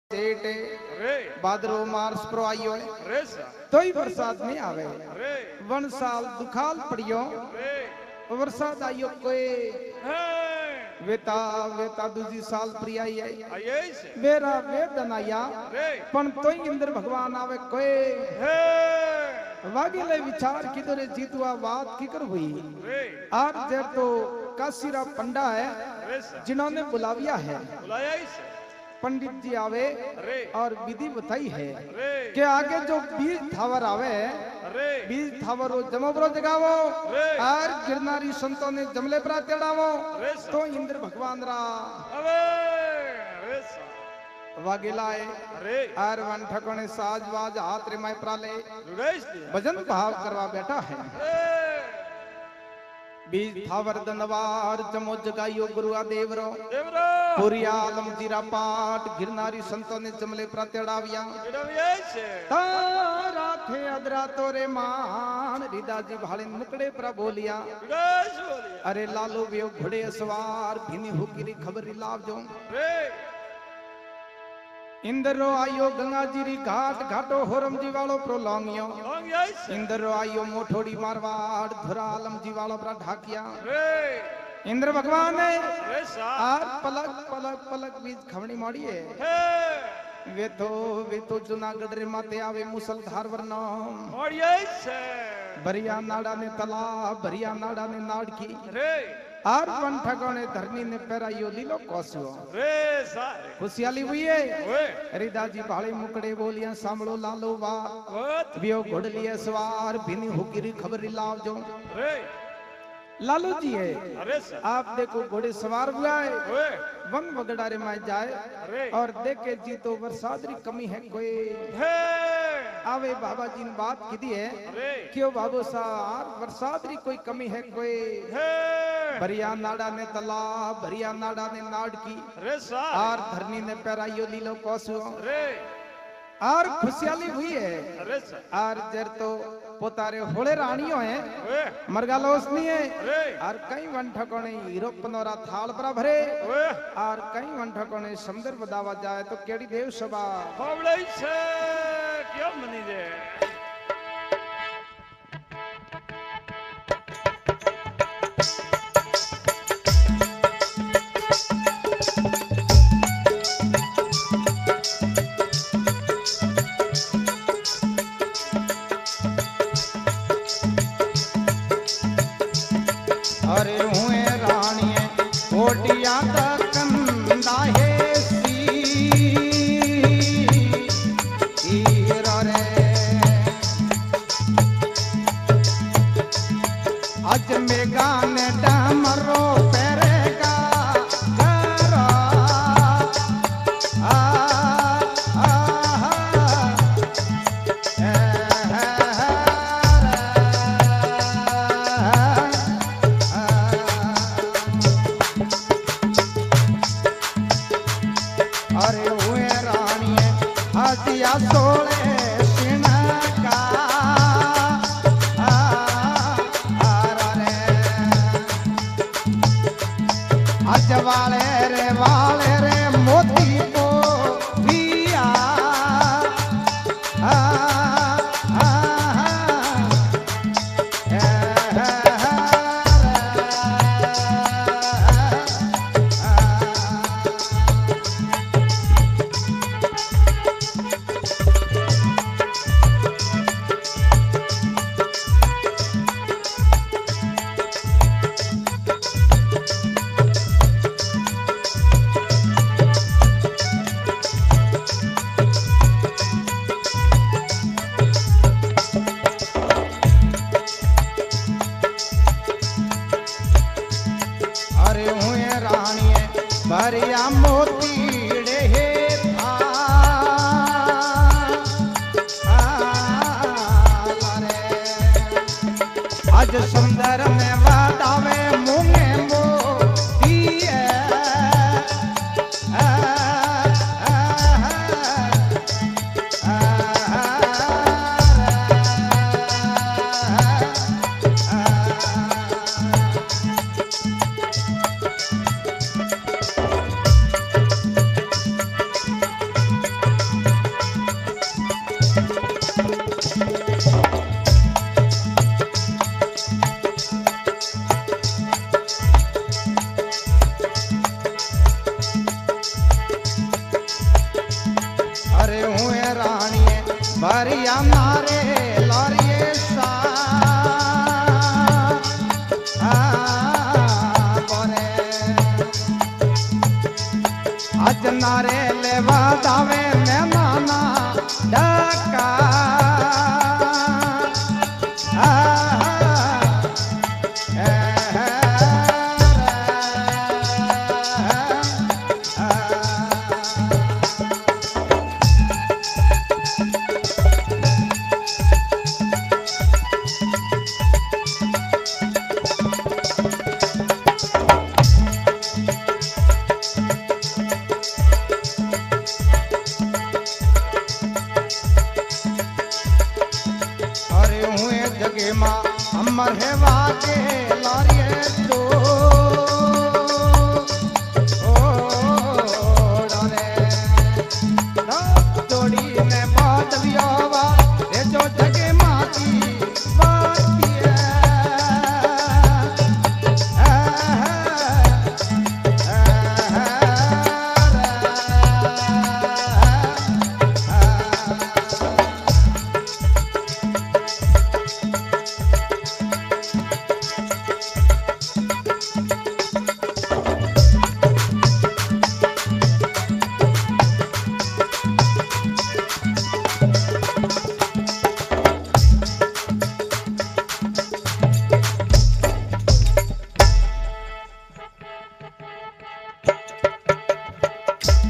जेठ भाद्रो मार्च प्रो आयो तो ही बरसात नहीं आवे। वन साल दुखाल पड़ियो बरसात आयो कोई वेता वेता दूजी साल प्रिय आई है मेरा वेदन आया पण तो ही इंद्र भगवान आवे कोई वागे ले विचार किधर जीतवा बात की कर हुई आज जब तो काशीरा पंडा है जिन्होंने बुलाविया है पंडित जी आवे और विधि बताई है कि आगे जो बीज थावर आवे बीज थावर जमोबरो जगावो और गिरनारी संतों ने जमले पर तेड़ावो तो इंद्र भगवान रा वागिलाए और वन ठकोने साजवाज हाथ रिमाय प्राले भजन भाव करवा बैठा है बीज थावर दनवार जमो जगाइयो गुरु देवरो पूरी आलम जीरा पाट गिरनारी संतों ने जमले प्रत्यड़ाविया तारा थे अदरा तोरे मान रिदाजी भाले मुकड़े पर बोलिया अरे लालो वे घोड़े सवार भिनी हुकिरी खबरी लाव जो इंद्रो आयो गंगा जीरी घाट घाटो होरम जी वालो प्रो लौंगियो इंद्रो आयो मोठोड़ी मारवाड़ धुरा आलम जी वालो प्रा ढाकिया इंद्र भगवान ने आर पलक पलक पलक बीज खवनी माड़ी है वे तो जूनागढ़ रे माते आवे मुसलधार वरना भरिया नाड़ा ने तालाब भरिया नाड़ा ने नाड़की आर वन ठगोने धरनी ने पैरायो लीलो कोसो खुशियाली हुई है रिदाजी भाले मुकड़े बोलियां सांभळो लालो वा बियो घोड़ लिए सवार भिनी हुकिरी खबरी लाव जो लालू जी है आप देखो घोड़े सवार हुआ है वन वगड़ारे में जाए और देखे जी तो बरसात री कमी है कोई आवे बाबा जी ने बात की दी है क्यों बाबू साहब बरसात री कोई कमी है कोई भरिया नाड़ा ने तालाब भरिया नाड़ा ने नाड़की और धरनी ने पैराइयो लीलो कोसो और खुशियाली हुई है और जर तो पोतारे होले रानियों है मरगालोस नहीं है और कई वन ठकोने यूरोप नोरा थाल पर भरे और कई वन ठकोने समुद्र बदावा जाए तो केड़ी देव सभा क्यों मनी दे अरे हुए रानिये कोटिया कंदा है रे आज मेगा ने डमरो पेरेगा करा अरे हुए रानिये हसिया सोले सिनका आज वाले रे मोती को दिया अरे हुए रानिये भरिया मोतीड़े था आज सुंदर में वादावे मुंगे मोतीए भरिया नारे लारिए सा बोरे आज नारे लेवा दावे में नाना डका जगे माँ अमर है वाके लारिए तो ओ डाले जोड़ी में बात लिया